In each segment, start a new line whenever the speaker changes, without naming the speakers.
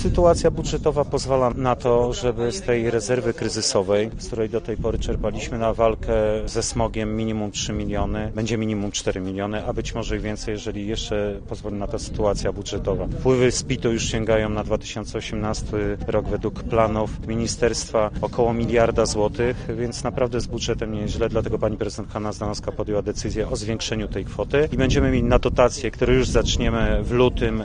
Sytuacja budżetowa pozwala na to, żeby z tej rezerwy kryzysowej, z której do tej pory czerpaliśmy na walkę ze smogiem minimum 3 miliony, będzie minimum 4 miliony, a być może i więcej, jeżeli jeszcze pozwoli na to sytuacja budżetowa. Wpływy z PIT-u już sięgają na 2018 rok według planów ministerstwa około 1 miliarda złotych, więc naprawdę z budżetem nie jest źle, dlatego pani prezydent Hanna Zdanowska podjęła decyzję o zwiększeniu tej kwoty i będziemy mieli na dotacje, które już zaczniemy w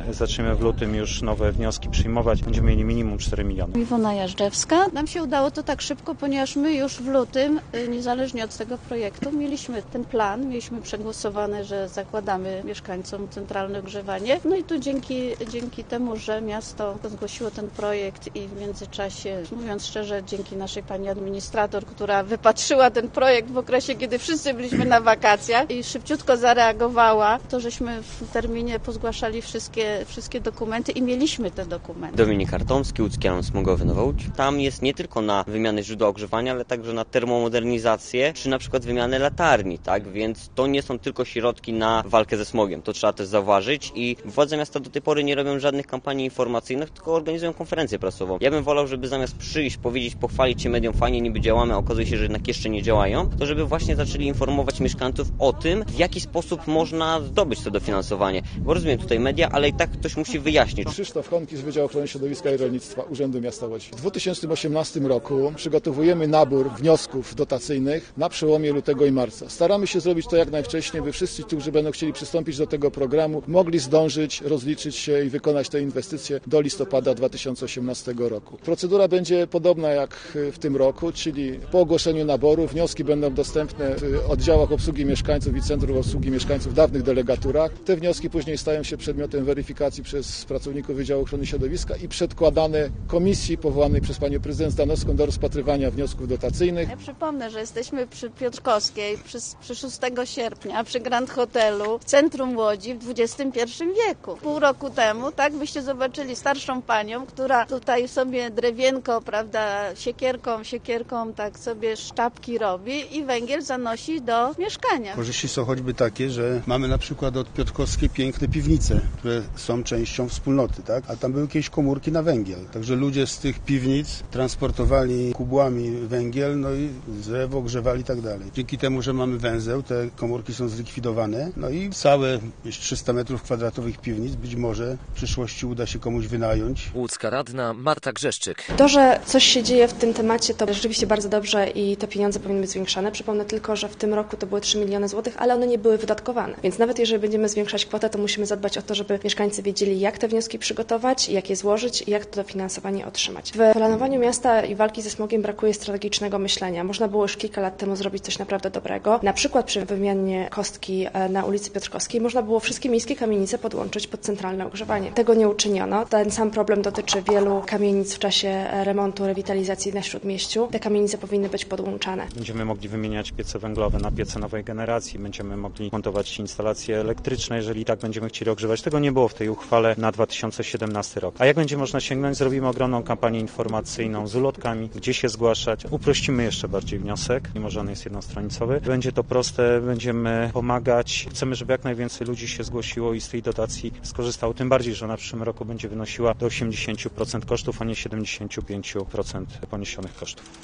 lutym już nowe wnioski przyjmować, będziemy mieli minimum 4 miliony.
Iwona Jażdżewska. Nam się udało to tak szybko, ponieważ my już w lutym, niezależnie od tego projektu, mieliśmy ten plan, mieliśmy przegłosowane, że zakładamy mieszkańcom centralne ogrzewanie. No i tu dzięki temu, że miasto zgłosiło ten projekt i w międzyczasie, mówiąc szczerze, dzięki naszej pani administrator, która wypatrzyła ten projekt w okresie, kiedy wszyscy byliśmy na wakacjach i szybciutko zareagowała, to żeśmy w terminie pozgłaszali wszystkie dokumenty i mieliśmy te dokumenty.
Dominik Artomski, Łódzki Alarm Smogowy Nowa Łódź. Tam jest nie tylko na wymianę źródła ogrzewania, ale także na termomodernizację, czy na przykład wymianę latarni, tak? Więc to nie są tylko środki na walkę ze smogiem. To trzeba też zauważyć i władze miasta do tej pory nie robią żadnych kampanii informacyjnych, tylko organizują konferencję prasową. Ja bym wolał, żeby zamiast przyjść, powiedzieć, pochwalić się mediom, fajnie niby działamy, a okazuje się, że jednak jeszcze nie działają, to żeby właśnie zaczęli informować mieszkańców o tym, w jaki sposób można zdobyć to dofinansowanie. Bo rozumiem tutaj media, ale i tak ktoś musi wyjaśnić.
Krzysztof Honki z Wydziału Ochrony Środowiska i Rolnictwa Urzędu Miasta Łodzi. W 2018 roku przygotowujemy nabór wniosków dotacyjnych na przełomie lutego i marca. Staramy się zrobić to jak najwcześniej, by wszyscy, którzy będą chcieli przystąpić do tego programu, mogli zdążyć, rozliczyć się i wykonać te inwestycje do listopada 2018 roku. Procedura będzie podobna jak w tym roku, czyli po ogłoszeniu naboru wnioski będą dostępne w oddziałach obsługi mieszkańców i Centrum Obsługi Mieszkańców w dawnych delegaturach. Te wnioski później stają się przedmiotem weryfikacji przez pracowników Wydziału Ochrony Środowiska i przedkładane komisji powołanej przez panią prezydent Zdanowską do rozpatrywania wniosków dotacyjnych.
Ja przypomnę, że jesteśmy przy Piotrkowskiej, przy 6 sierpnia, przy Grand Hotelu w centrum Łodzi w XXI wieku. Pół roku temu, tak, byście zobaczyli starszą panią, która tutaj sobie drewienko, prawda, siekierką tak sobie sztabki robi i węgiel zanosi do mieszkania.
Korzyści są choćby takie, że mamy na przykład od Piotrkowskiej piękne piwnice, które są częścią wspólnoty, tak? A tam były jakieś komórki na węgiel. Także ludzie z tych piwnic transportowali kubłami węgiel, no i drzewo grzewali i tak dalej. Dzięki temu, że mamy węzeł, te komórki są zlikwidowane, no i całe 300 metrów kwadratowych piwnic być może w przyszłości uda się komuś wynająć.
Łódzka radna Marta Grzeszczyk.
To, że coś się dzieje w tym temacie, to rzeczywiście bardzo dobrze i te pieniądze powinny być zwiększane. Przypomnę tylko, że w tym roku to były 3 miliony złotych, ale one nie były wydatkowane. Więc nawet jeżeli będziemy zwiększać kwotę, to musimy zadbać o to, żeby mieszkańcy wiedzieli, jak te wnioski przygotować, jak je złożyć i jak to dofinansowanie otrzymać. W planowaniu miasta i walki ze smogiem brakuje strategicznego myślenia. Można było już kilka lat temu zrobić coś naprawdę dobrego. Na przykład przy wymianie kostki na ulicy Piotrkowskiej można było wszystkie miejskie kamienice podłączyć pod centralne ogrzewanie. Tego nie uczyniono. Ten sam problem dotyczy wielu kamienic w czasie remontu, rewitalizacji na Śródmieściu. Te kamienice powinny być podłączane.
Będziemy mogli wymieniać piece węglowe na piece nowej generacji. Będziemy mogli montować instalacje elektryczne, jeżeli tak będziemy chcieli ogrzewać. Tego nie było w tej uchwale na 2017 rok. A jak będzie można sięgnąć? Zrobimy ogromną kampanię informacyjną z ulotkami, gdzie się zgłaszać. Uprościmy jeszcze bardziej wniosek, mimo że on jest jednostronicowy. Będzie to proste, będziemy pomagać. Chcemy, żeby jak najwięcej ludzi się zgłosiło i z tej dotacji skorzystało. Tym bardziej, że na przyszłym roku będzie wynosiła do 80% kosztów, a nie 75% poniesionych kosztów.